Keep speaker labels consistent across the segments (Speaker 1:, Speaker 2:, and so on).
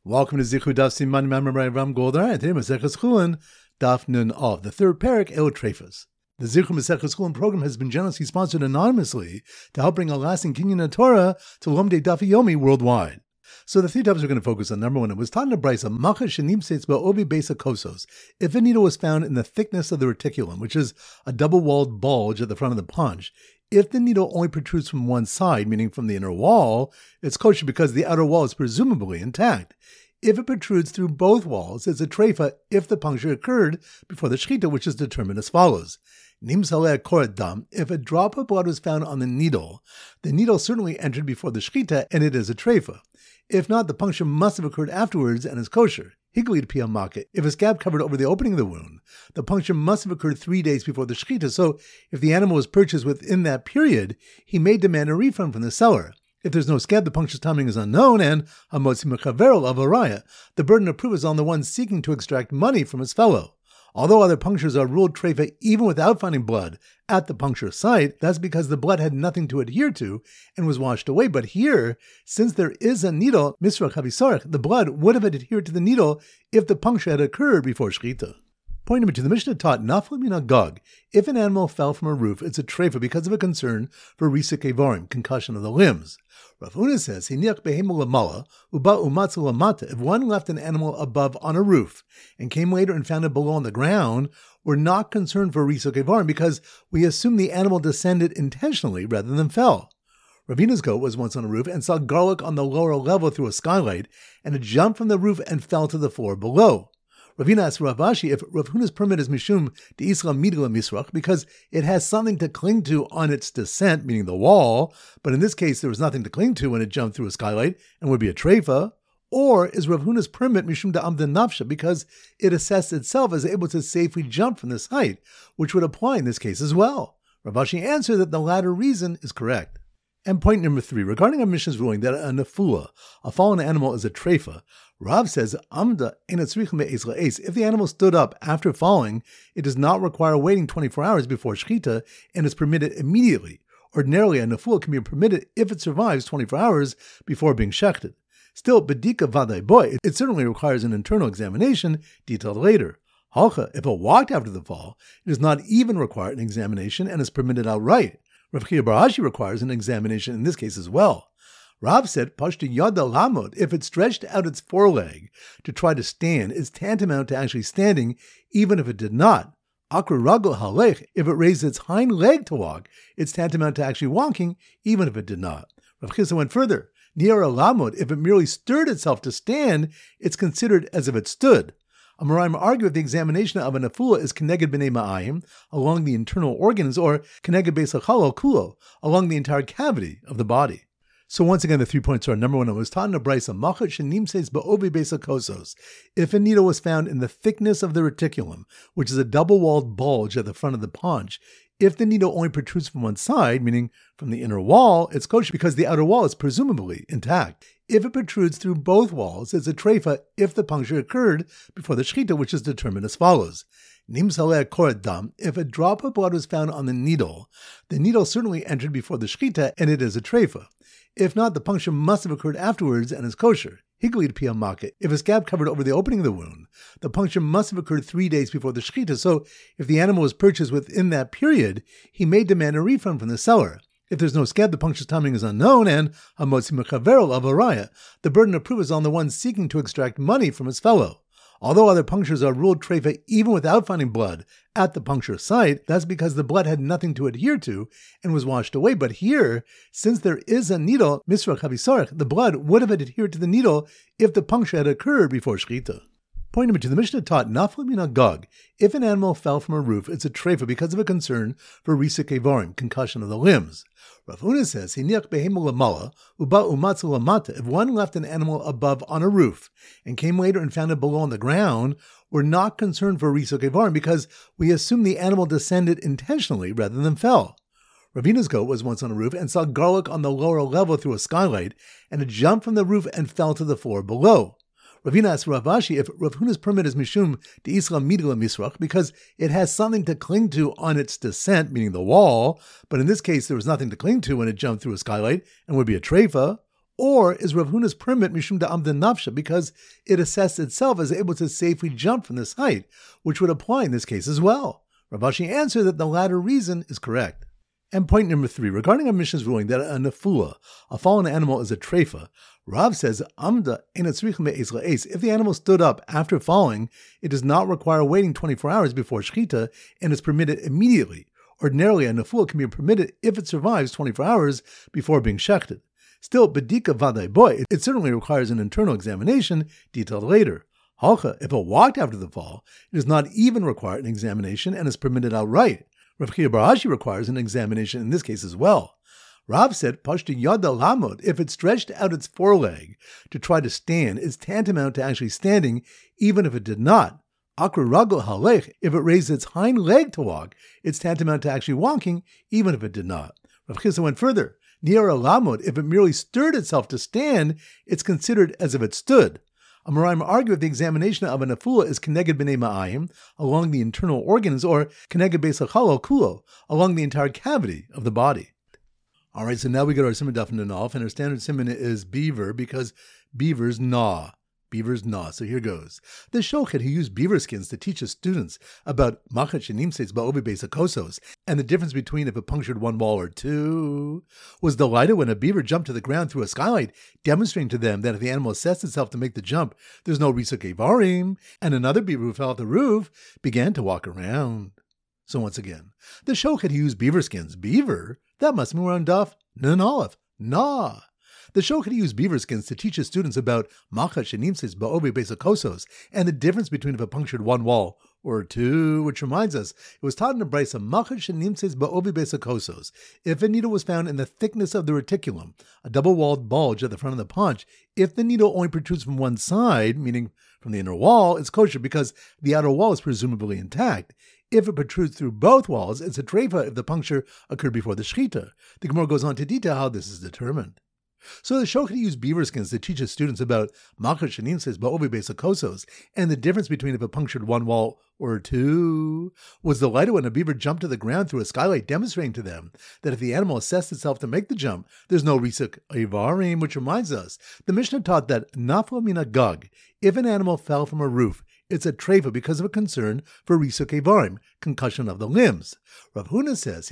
Speaker 1: Welcome to Zichud Daf Siman Mamre Ram Goldar, and today Maseches Chulin, Daf Nun Av, the third parak, El Trefas. The Zichud Maseches Chulin program has been generously sponsored anonymously to help bring a lasting kinyan of Torah to Lomdei Daf Yomi worldwide. So the three topics we're going to focus on. Number one, it was taught in a brisa, Macha Shenim Seitz Ba'ovi Beisa Kosos. If a needle was found in the thickness of the reticulum, which is a double-walled bulge at the front of the paunch, if the needle only protrudes from one side, meaning from the inner wall, it's kosher because the outer wall is presumably intact. If it protrudes through both walls, it's a treifa if the puncture occurred before the shechita, which is determined as follows. Nimsaleh korat dam, if a drop of blood was found on the needle certainly entered before the shechita, and it is a treifa. If not, the puncture must have occurred afterwards and is kosher. Higli piyamake, if a scab covered over the opening of the wound, the puncture must have occurred 3 days before the shechita, so if the animal was purchased within that period, he may demand a refund from the seller. If there's no scab, the puncture's timing is unknown, and hamotzi mechaverol of araya, the burden of proof is on the one seeking to extract money from his fellow. Although other punctures are ruled treifa even without finding blood at the puncture site, that's because the blood had nothing to adhere to and was washed away. But here, since there is a needle, misrach havisarach, the blood would have adhered to the needle if the puncture had occurred before shechita. Point number two, the Mishnah taught nafla min agag. If an animal fell from a roof, it's a treifa because of a concern for risik evarim, concussion of the limbs. Rav Huna says, hiniach behemu lamala, uba umatzu lamata. If one left an animal above on a roof and came later and found it below on the ground, we're not concerned for risik evarim because we assume the animal descended intentionally rather than fell. Ravina's goat was once on a roof and saw garlic on the lower level through a skylight, and it jumped from the roof and fell to the floor below. Ravina asked Rav Ashi if Rav Huna's permit is mishum de'isra midla misrach because it has something to cling to on its descent, meaning the wall, but in this case there was nothing to cling to when it jumped through a skylight and would be a treifa, or is Rav Huna's permit mishum da'amda nafsha because it assessed itself as able to safely jump from this height, which would apply in this case as well. Rav Ashi answered that the latter reason is correct. And point number three, regarding our Mishnah's ruling that a nefula, a fallen animal, is a treifa, Rav says, Amda if the animal stood up after falling, it does not require waiting 24 hours before shechita and is permitted immediately. Ordinarily, a nefula can be permitted if it survives 24 hours before being shechted. Still, bedika vaday boy, it certainly requires an internal examination detailed later. Halcha, if it walked after the fall, it does not even require an examination and is permitted outright. Rav Chia bar Ashi requires an examination in this case as well. Rav said, Pashti yada lamod, if it stretched out its foreleg to try to stand, is tantamount to actually standing, even if it did not. Akra ragel halech, if it raised its hind leg to walk, it's tantamount to actually walking, even if it did not. Rav Chisa went further. Niara lamod, if it merely stirred itself to stand, it's considered as if it stood. Amoraim argue if the examination of a nefula is keneged b'nei ma'ayim, along the internal organs, or keneged beis hachalo kulo, along the entire cavity of the body. So once again, the 3 points are, number one, it was taught in a brisa, Machat shenim seitz ba'ovi beisa kosos. If a needle was found in the thickness of the reticulum, which is a double-walled bulge at the front of the paunch, if the needle only protrudes from one side, meaning from the inner wall, it's kosher because the outer wall is presumably intact. If it protrudes through both walls, it's a treifa if the puncture occurred before the shechita, which is determined as follows. Nimsaleh korat dam, if a drop of blood was found on the needle certainly entered before the shechita, and it is a treifa. If not, the puncture must have occurred afterwards and is kosher. Higli piyamake, if a scab covered over the opening of the wound, the puncture must have occurred 3 days before the shechita, so if the animal was purchased within that period, he may demand a refund from the seller. If there's no scab, the puncture's timing is unknown, and hamotzi mechaverol of araya, the burden of proof is on the one seeking to extract money from his fellow. Although other punctures are ruled treifa even without finding blood at the puncture site, that's because the blood had nothing to adhere to and was washed away. But here, since there is a needle, misrach havisarach, the blood would have adhered to the needle if the puncture had occurred before shechita. Point number two, the Mishnah taught nafla min agag. If an animal fell from a roof, it's a treifa because of a concern for risik evarim, concussion of the limbs. Rav Huna says, hiniach behemu lamala, uba umatzu lamata. If one left an animal above on a roof and came later and found it below on the ground, we're not concerned for risik evarim because we assume the animal descended intentionally rather than fell. Ravina's goat was once on a roof and saw garlic on the lower level through a skylight, and it jumped from the roof and fell to the floor below. Ravina asked Rav Ashi if Rav Huna's permit is mishum de'isra midla misrach because it has something to cling to on its descent, meaning the wall, but in this case there was nothing to cling to when it jumped through a skylight and would be a treifa, Or is Rav Huna's permit mishum da'amda nafsha, because it assessed itself as able to safely jump from this height, which would apply in this case as well? Rav Ashi answered that the latter reason is correct. And point number 3, regarding our Mishnah's ruling that a nefula, a fallen animal, is a treifa, Rav says, Amda if the animal stood up after falling, it does not require waiting 24 hours before shechita and is permitted immediately. Ordinarily, a nefula can be permitted if it survives 24 hours before being shechted. Still, bedika vaday boy, it certainly requires an internal examination, detailed later. Halcha, if it walked after the fall, it does not even require an examination and is permitted outright. Rav Chia bar Ashi requires an examination in this case as well. Rav said, Pashtu yada lamod, if it stretched out its foreleg to try to stand, is tantamount to actually standing, even if it did not. Akra ragel halech, if it raised its hind leg to walk, it's tantamount to actually walking, even if it did not. Rav Chia went further. Niara lamod, if it merely stirred itself to stand, it's considered as if it stood. Amoraim argue if the examination of a nefula is keneged b'nei ma'ayim, along the internal organs, or keneged beis hachalo kulo, along the entire cavity of the body. All right, so now we go to our siman daf nun alef, and our standard siman is beaver, because beavers gnaw. Beavers gnaw. So here goes. The shochet who used beaver skins to teach his students about machat shenimseis ba'ovi beis hakosos, and the difference between if it punctured one wall or two, was delighted when a beaver jumped to the ground through a skylight, demonstrating to them that if the animal assessed itself to make the jump, there's no risuk evarim, and another beaver who fell off the roof began to walk around. So once again, the shochet who used beaver skins. Beaver? That must be around daf nun alef. Nah. The shochet used beaver skins to teach his students about machat shenimseis ba'ovi beis hakosos, and the difference between if it punctured one wall or two, which reminds us, it was taught in the brisa machat shenimseis ba'ovi beis hakosos. If a needle was found in the thickness of the reticulum, a double-walled bulge at the front of the paunch, if the needle only protrudes from one side, meaning from the inner wall, it's kosher because the outer wall is presumably intact. If it protrudes through both walls, it's a treifa if the puncture occurred before the shechita. The Gemara goes on to detail how this is determined. So the shochet used beaver skins to teach his students about machat shenimseis ba'ovi beis hakosos, and the difference between if it punctured one wall or two, was delighted when a beaver jumped to the ground through a skylight, demonstrating to them that if the animal assessed itself to make the jump, there's no risuk evarim, which reminds us, the Mishnah taught that nafla mina gag, if an animal fell from a roof, it's a treifa because of a concern for risuk evarim, concussion of the limbs. Rav Huna says,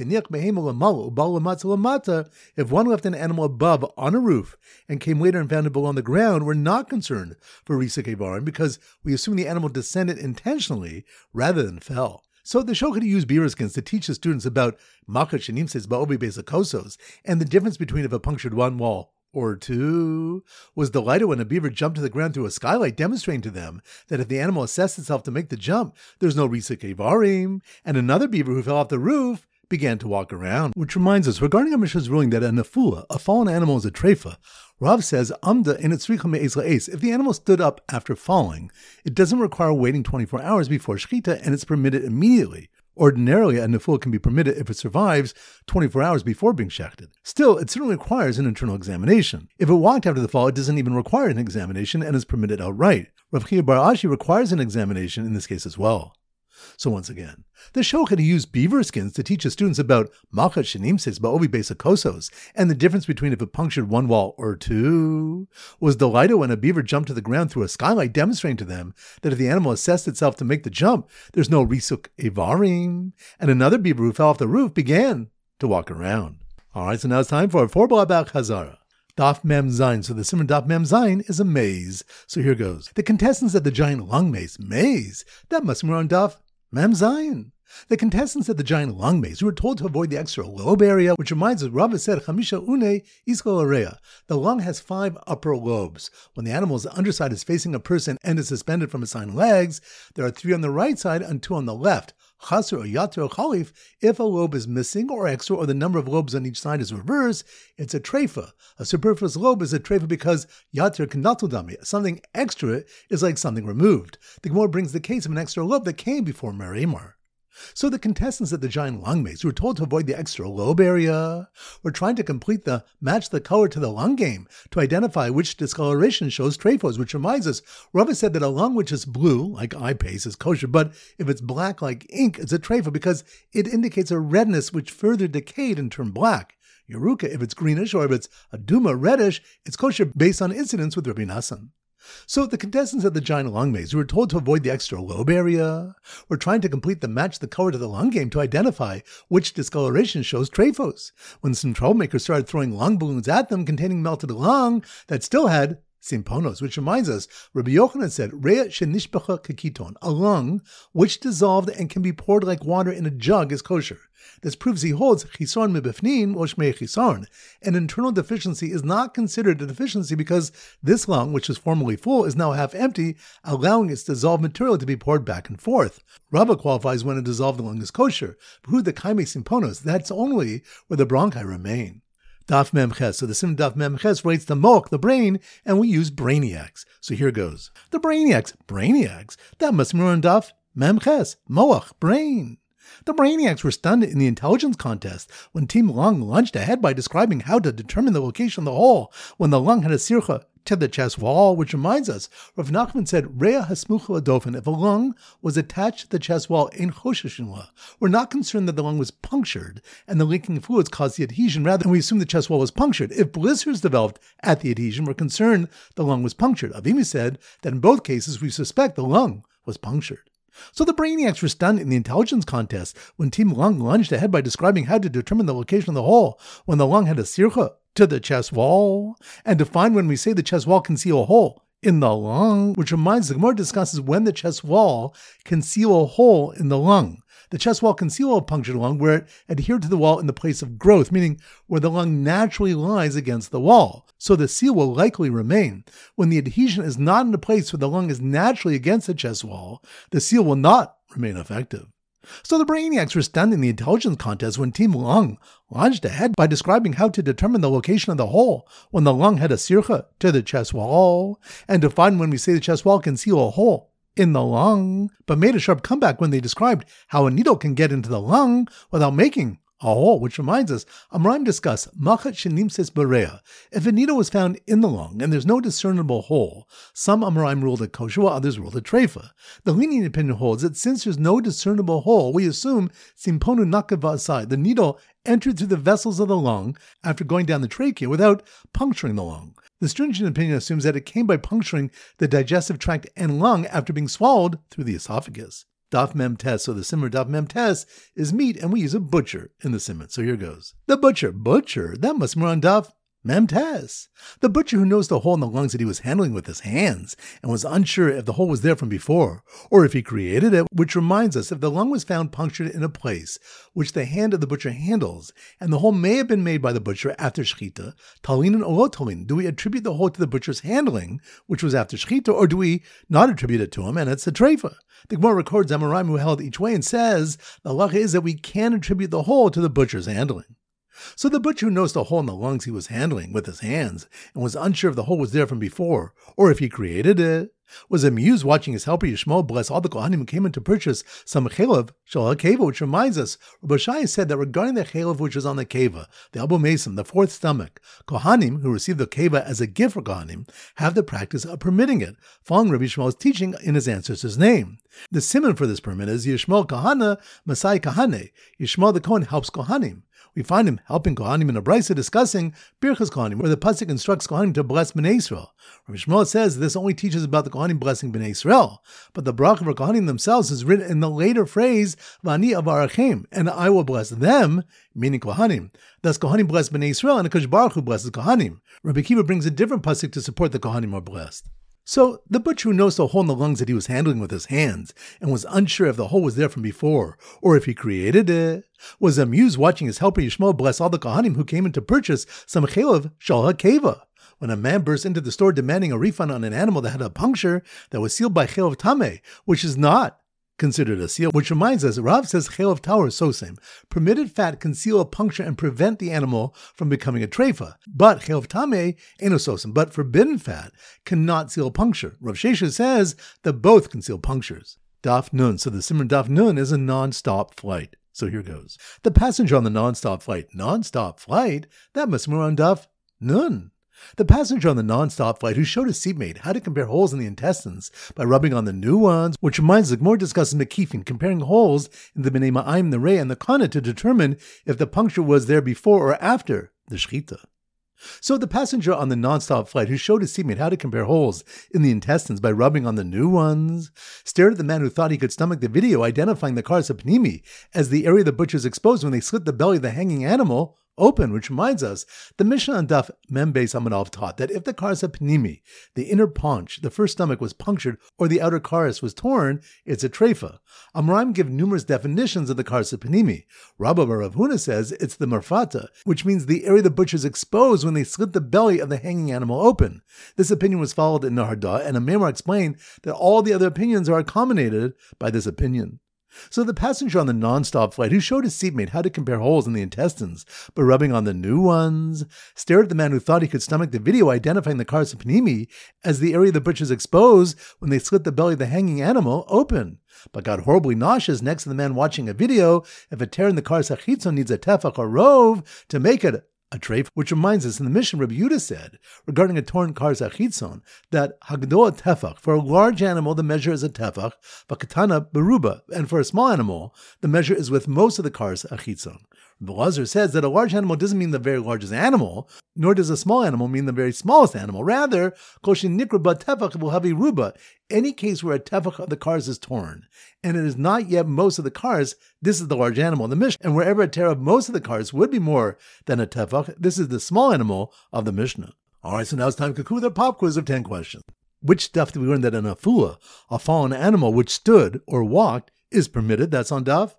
Speaker 1: if one left an animal above on a roof and came later and found it below on the ground, we're not concerned for risuk evarim because we assume the animal descended intentionally rather than fell. So the shochet used beaver skins to teach the students about machat shenimseis ba'ovi beis hakosos, and the difference between if it punctured one wall or two, was delighted when a beaver jumped to the ground through a skylight, demonstrating to them that if the animal assessed itself to make the jump, there's no risuk evarim, and another beaver who fell off the roof began to walk around. Which reminds us, regarding our Mishnah's ruling that a nefula, a fallen animal, is a treifa, Rav says, Amda in its if the animal stood up after falling, it doesn't require waiting 24 hours before shechita, and it's permitted immediately. Ordinarily, a nefula can be permitted if it survives 24 hours before being shechted. Still, it certainly requires an internal examination. If it walked after the fall, it doesn't even require an examination and is permitted outright. Rav Chia bar Ashi requires an examination in this case as well. So once again, the shochet used beaver skins to teach his students about machat shenimseis ba'ovi beis hakosos, and the difference between if it punctured one wall or two, was delighted when a beaver jumped to the ground through a skylight, demonstrating to them that if the animal assessed itself to make the jump, there's no risuk evarim, and another beaver who fell off the roof began to walk around. All right, so now it's time for a 4-blabak Chazara. Daf Mem Zayin. So the Simon Daf Mem Zayin is a maze. So here goes. The contestants at the giant lung maze. Maze? That must be on Daf Mem Zayin. The contestants at the giant lung maze were told to avoid the extra lobe area, which reminds us, Rava said, Chamisha une iskal area. The lung has 5 upper lobes. When the animal's underside is facing a person and is suspended from its hind legs, there are 3 on the right side and 2 on the left. Chaser or yater or chalif, if a lobe is missing or extra, or the number of lobes on each side is reversed, it's a treifa. A superfluous lobe is a treifa because yater kanatudami. Something extra is like something removed. The Gemara brings the case of an extra lobe that came before Merimar. So the contestants at the giant lung maze who were told to avoid the extra lobe area were trying to complete the match the color to the lung game to identify which discoloration shows trephos, which reminds us, Rava said that a lung which is blue, like eye paste, is kosher, but if it's black like ink, it's a trepho because it indicates a redness which further decayed and turned black. Yeruka, if it's greenish, or if it's aduma, reddish, it's kosher based on incidents with Rabbi Nassan. So the contestants at the giant lung maze who were told to avoid the extra lobe area were trying to complete the match the color to the lung game to identify which discoloration shows trephos. When some troublemakers started throwing lung balloons at them containing melted lung that still had simponos, which reminds us, Rabbi Yochanan said, Rea shenishbacha kekiton, a lung which dissolved and can be poured like water in a jug is kosher. This proves he holds chisaron mebifnin or shmei chisaron. An internal deficiency is not considered a deficiency because this lung, which was formerly full, is now half empty, allowing its dissolved material to be poured back and forth. Rava qualifies when a dissolved lung is kosher. But the kaime simponos, that's only where the bronchi remain. Daf Mem Ches. So the Sim Daf Mem Ches writes the moch, the brain, and we use brainiacs. So here goes. The brainiacs. That must be on Daf Mem Ches. Moach, brain. The brainiacs were stunned in the intelligence contest when Team Lung lunged ahead by describing how to determine the location of the hole when the lung had a sircha to the chest wall, which reminds us, Rav Nachman said, Rea hasmucha adofin, if a lung was attached to the chest wall in chosheshinla, we're not concerned that the lung was punctured and the leaking fluids caused the adhesion, rather we assume the chest wall was punctured. If blisters developed at the adhesion, we're concerned the lung was punctured. Avimi said that in both cases we suspect the lung was punctured. So the brainiacs were stunned in the intelligence contest when Team Lung lunged ahead by describing how to determine the location of the hole when the lung had a sircha to the chest wall, and to find when we say the chest wall can seal a hole in the lung, which reminds the Gemara discusses when the chest wall can seal a hole in the lung. The chest wall can seal a punctured lung where it adhered to the wall in the place of growth, meaning where the lung naturally lies against the wall. So the seal will likely remain. When the adhesion is not in a place where the lung is naturally against the chest wall, the seal will not remain effective. So the brainiacs were stunned in the intelligence contest when Team Lung lunged ahead by describing how to determine the location of the hole when the lung had a sircha to the chest wall, and to find when we say the chest wall can seal a hole in the lung, but made a sharp comeback when they described how a needle can get into the lung without making a hole, which reminds us, Amoraim discuss machat shenimses berea. If a needle was found in the lung and there's no discernible hole, some Amoraim ruled it kosher, while others ruled it treifa. The lenient opinion holds that since there's no discernible hole, we assume simponu nakava aside, the needle entered through the vessels of the lung after going down the trachea without puncturing the lung. The stringent opinion assumes that it came by puncturing the digestive tract and lung after being swallowed through the esophagus. Daf Mem Tes, so the simmer Daf Mem Tes is meat, and we use a butcher in the simmer. So here goes. The butcher, that must be on Daf Mem Tes. The butcher who knows the hole in the lungs that he was handling with his hands and was unsure if the hole was there from before, or if he created it, which reminds us, if the lung was found punctured in a place which the hand of the butcher handles, and the hole may have been made by the butcher after shechita, talinin or lo talin, do we attribute the hole to the butcher's handling, which was after shechita, or do we not attribute it to him, and it's a treifa? The Gemara records Amoraim who held each way and says, the halacha is that we can attribute the hole to the butcher's handling. So the butcher who knows the hole in the lungs he was handling with his hands and was unsure if the hole was there from before, or if he created it, was amused watching his helper Yishmael bless all the Kohanim who came in to purchase some chelav shel hakeva, which reminds us, Rabbi Shai said that regarding the chelav which was on the keva, the Abu Mesim, the fourth stomach, Kohanim who receive the keva as a gift for Kohanim have the practice of permitting it, following Rabbi Yishmael's teaching in his ancestor's name. The simon for this permit is Yishmael Kahana Masai Kahane. Yishmael the Kohen helps Kohanim. We find him helping Kohanim in a brisa discussing Birchas Kohanim, where the pasuk instructs Kohanim to bless Bnei Israel. Rabbi Shmuel says this only teaches about the Kohanim blessing Bnei Israel, but the bracha for Kohanim themselves is written in the later phrase Vani avarachem, and I will bless them, meaning Kohanim. Thus Kohanim bless Bnei Israel, and Akash Baruch Hu blesses Kohanim. Rabbi Kiva brings a different pasuk to support the Kohanim are blessed. So the butcher who knows the hole in the lungs that he was handling with his hands and was unsure if the hole was there from before or if he created it, was amused watching his helper Yishmael bless all the Kohanim who came in to purchase some chelav shel hakeva. When a man burst into the store demanding a refund on an animal that had a puncture that was sealed by chelav tameh, which is not considered a seal, which reminds us, Rav says chelav tower sosem. Permitted fat can seal a puncture and prevent the animal from becoming a treifa. But chelav tameh ain't a sosem. But forbidden fat cannot seal a puncture. Rav Shesha says that both can seal punctures. Daf Nun. So the simmer Daf Nun is a non-stop flight. So here goes. The passenger on the non-stop flight. Non-stop flight? That must be on Daf Nun. The passenger on the non-stop flight who showed his seatmate how to compare holes in the intestines by rubbing on the new ones, which reminds us the Gemara discusses Mekifin, comparing holes in the Bnei Ma'im, the Rei, and the Kana to determine if the puncture was there before or after the shchita. So the passenger on the non-stop flight who showed his seatmate how to compare holes in the intestines by rubbing on the new ones stared at the man who thought he could stomach the video identifying the karsa pnimi as the area the butchers exposed when they slit the belly of the hanging animal open, which reminds us, the Mishnah on Daf Mem Beis Amud Aleph taught that if the karsa pnimi, the inner paunch, the first stomach was punctured or the outer karas was torn, it's a treifa. Amoraim give numerous definitions of the karsa pnimi. Rabba Bar Rav Huna says it's the marfata, which means the area the butchers exposed when they slit the belly of the hanging animal open. This opinion was followed in Naharda, and a Memar explained that all the other opinions are accommodated by this opinion. So the passenger on the non-stop flight who showed his seatmate how to compare holes in the intestines by rubbing on the new ones stared at the man who thought he could stomach the video identifying the karsa pnimi as the area the butchers exposed when they slit the belly of the hanging animal open, but got horribly nauseous next to the man watching a video if a tear in the karsa chitzon needs a tefach or rov to make it a treif, which reminds us in the mission Rabbi Yehuda said regarding a torn karsa chitzon that hagdol tefach, for a large animal the measure is a tefach, v'katana beruba, and for a small animal the measure is with most of the karsa chitzon. Rabbi Lazar says that a large animal doesn't mean the very largest animal, nor does a small animal mean the very smallest animal. Rather, koshin nikra ba tefach will have a ruba. Any case where a tefach of the cars is torn, and it is not yet most of the cars, this is the large animal in the Mishnah. And wherever a tear of most of the cars would be more than a tefach, this is the small animal of the Mishnah. All right, so now it's time to conclude our pop quiz of 10 questions. Which stuff did we learn that an afula, a fallen animal which stood or walked, is permitted? That's on Daf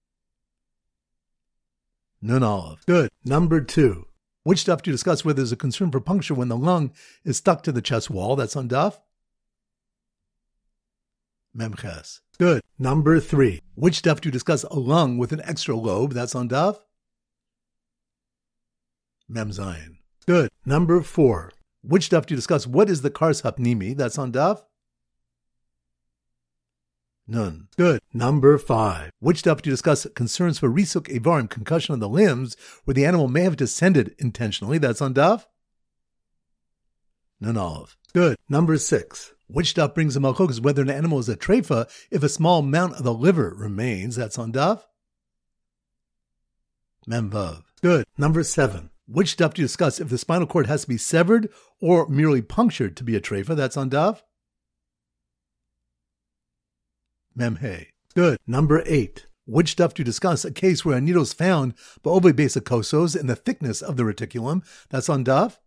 Speaker 1: Nun Aleph. Good. Number 2. Which stuff do you discuss where there's a concern for puncture when the lung is stuck to the chest wall? That's on Daf Memches. Good. Number 3. Which stuff do you discuss a lung with an extra lobe? That's on Daf Mem Zayin. Good. Number 4. Which stuff do you discuss what is the karsa pnimi? That's on Daf Nun. Good. Number 5. Which stuff do you discuss concerns for risuk evarim, concussion of the limbs, where the animal may have descended intentionally? That's on Daf Nun Aleph. Good. Number 6. Which stuff brings a malchokes whether an animal is a treifa if a small amount of the liver remains? That's on Daf Mem Vav. Good. Number 7. Which stuff do you discuss if the spinal cord has to be severed or merely punctured to be a treifa? That's on Daf Mem Hey. Good. Number 8. Which stuff do you discuss a case where a needle is found ba'ovei basic kosos in the thickness of the reticulum? That's on Daf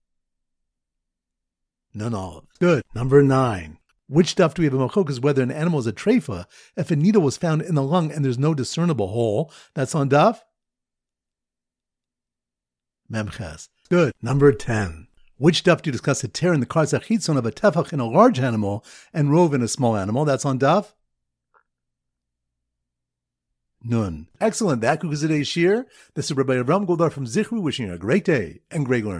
Speaker 1: Nun Aleph. Good. Number 9. Which stuff do we have a machokas whether an animal is a treifa if a needle was found in the lung and there's no discernible hole? That's on Daf Memches. Good. Number 10. Which stuff do you discuss a tear in the karsa chitzon of a tefach in a large animal and rove in a small animal? That's on Daf Nun. Excellent. That concludes today's shir. This is Rabbi Avram Goldar from Zichru wishing you a great day and great learning.